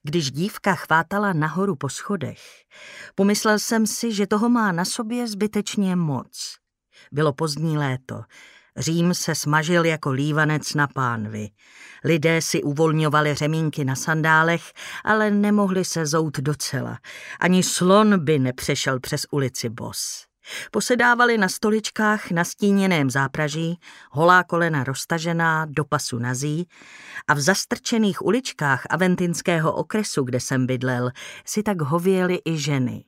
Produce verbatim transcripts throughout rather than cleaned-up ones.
Když dívka chvátala nahoru po schodech, pomyslel jsem si, že toho má na sobě zbytečně moc. Bylo pozdní léto. Řím se smažil jako lívanec na pánvi. Lidé si uvolňovali řemínky na sandálech, ale nemohli se zout docela. Ani slon by nepřešel přes ulici bos. Posedávali na stoličkách na stíněném zápraží, holá kolena roztažená, do pasu nazí, a v zastrčených uličkách aventinského okresu, kde jsem bydlel, si tak hověly i ženy.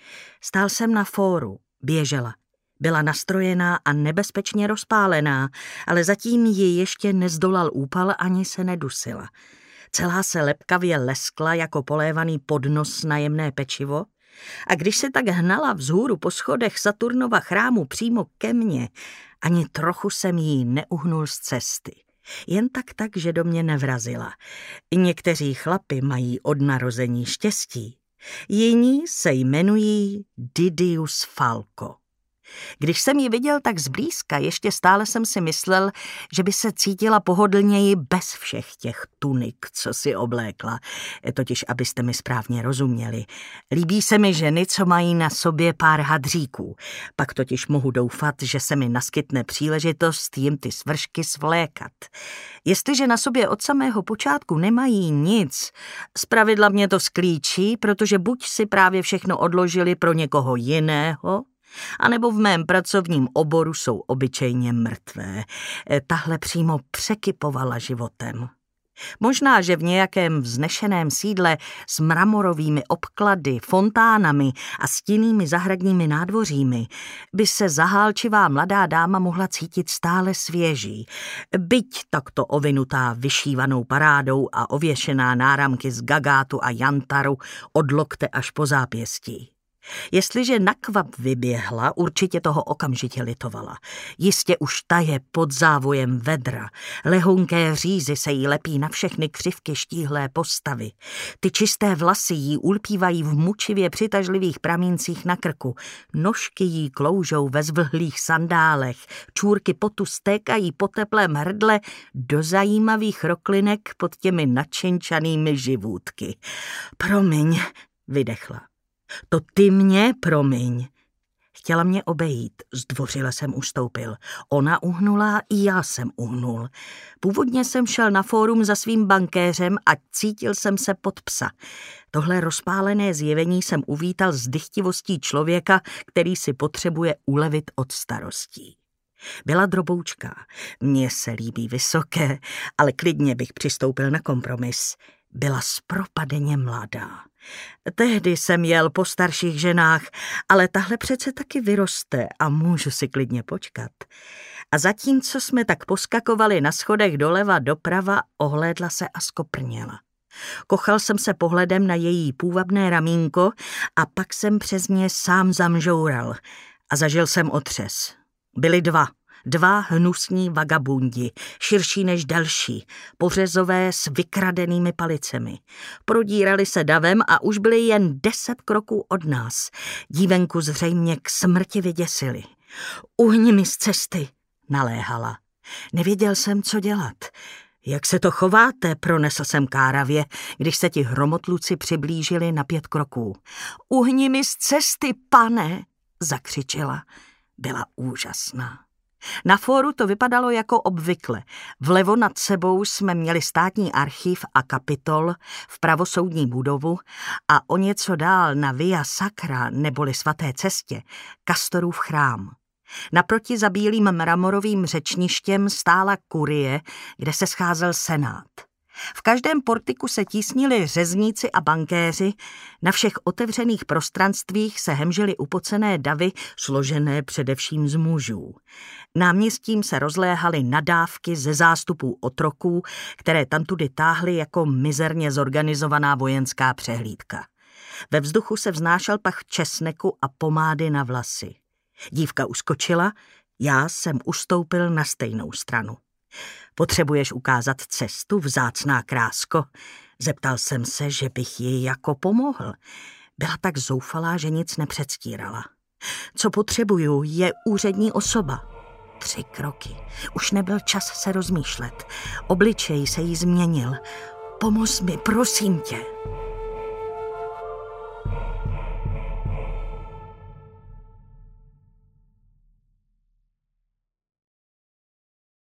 Stál jsem na fóru, běžela. Byla nastrojená a nebezpečně rozpálená, ale zatím ji ještě nezdolal úpal ani se nedusila. Celá se lepkavě leskla jako polévaný podnos na jemné pečivo, a když se tak hnala vzhůru po schodech Saturnova chrámu přímo ke mně, ani trochu jsem jí neuhnul z cesty. Jen tak tak, že do mě nevrazila. I někteří chlapi mají od narození štěstí. Jiní se jmenují Didius Falco. Když jsem ji viděl tak zblízka, ještě stále jsem si myslel, že by se cítila pohodlněji bez všech těch tunik, co si oblékla. Totiž, abyste mi správně rozuměli. Líbí se mi ženy, co mají na sobě pár hadříků. Pak totiž mohu doufat, že se mi naskytne příležitost jim ty svršky svlékat. Jestliže na sobě od samého počátku nemají nic, zpravidla mě to sklíčí, protože buď si právě všechno odložili pro někoho jiného, anebo v mém pracovním oboru jsou obyčejně mrtvé. Tahle přímo překypovala životem. Možná, že v nějakém vznešeném sídle s mramorovými obklady, fontánami a stinnými zahradními nádvořími by se zahálčivá mladá dáma mohla cítit stále svěží, byť takto ovinutá vyšívanou parádou a ověšená náramky z gagátu a jantaru od lokte až po zápěstí. Jestliže na kvap vyběhla, určitě toho okamžitě litovala. Jistě už ta je pod závojem vedra. Lehonké řízy se jí lepí na všechny křivky štíhlé postavy. Ty čisté vlasy jí ulpívají v mučivě přitažlivých pramíncích na krku. Nožky jí kloužou ve zvlhlých sandálech. Čůrky potu stékají po teplém hrdle do zajímavých roklinek pod těmi načenčanými živůtky. Promiň, vydechla. To ty mě promiň. Chtěla mě obejít, zdvořile jsem ustoupil. Ona uhnula, i já jsem uhnul. Původně jsem šel na fórum za svým bankéřem a cítil jsem se pod psa. Tohle rozpálené zjevení jsem uvítal s dychtivostí člověka, který si potřebuje ulevit od starostí. Byla droboučká. Mně se líbí vysoké, ale klidně bych přistoupil na kompromis. Byla zpropadeně mladá. Tehdy jsem jel po starších ženách, ale tahle přece taky vyroste a můžu si klidně počkat. A zatímco jsme tak poskakovali na schodech doleva doprava, ohlédla se a skoprněla. Kochal jsem se pohledem na její půvabné ramínko a pak jsem přes ně sám zamžoural a zažil jsem otřes. Byli dva. Dva hnusní vagabundi, širší než další, pořezové s vykradenými palicemi. Prodírali se davem a už byli jen deset kroků od nás. Dívenku zřejmě k smrti vyděsili. Uhni mi z cesty, naléhala. Nevěděl jsem, co dělat. Jak se to chováte, pronesl jsem káravě, když se ti hromotluci přiblížili na pět kroků. Uhni mi z cesty, pane, zakřičela. Byla úžasná. Na fóru to vypadalo jako obvykle. Vlevo nad sebou jsme měli státní archiv a kapitol, vpravo soudní budovu a o něco dál na Via Sacra neboli svaté cestě Kastorův chrám. Naproti za bílým mramorovým řečništěm stála kurie, kde se scházel senát. V každém portiku se tísnili řezníci a bankéři, na všech otevřených prostranstvích se hemžily upocené davy, složené především z mužů. Náměstím se rozléhaly nadávky ze zástupů otroků, které tamtudy táhly jako mizerně zorganizovaná vojenská přehlídka. Ve vzduchu se vznášel pach česneku a pomády na vlasy. Dívka uskočila, já jsem ustoupil na stejnou stranu. Potřebuješ ukázat cestu, vzácná krásko? Zeptal jsem se, že bych jí jako pomohl. Byla tak zoufalá, že nic nepředstírala. Co potřebuju, je úřední osoba. Tři kroky. Už nebyl čas se rozmýšlet. Obličej se jí změnil. Pomoz mi, prosím tě.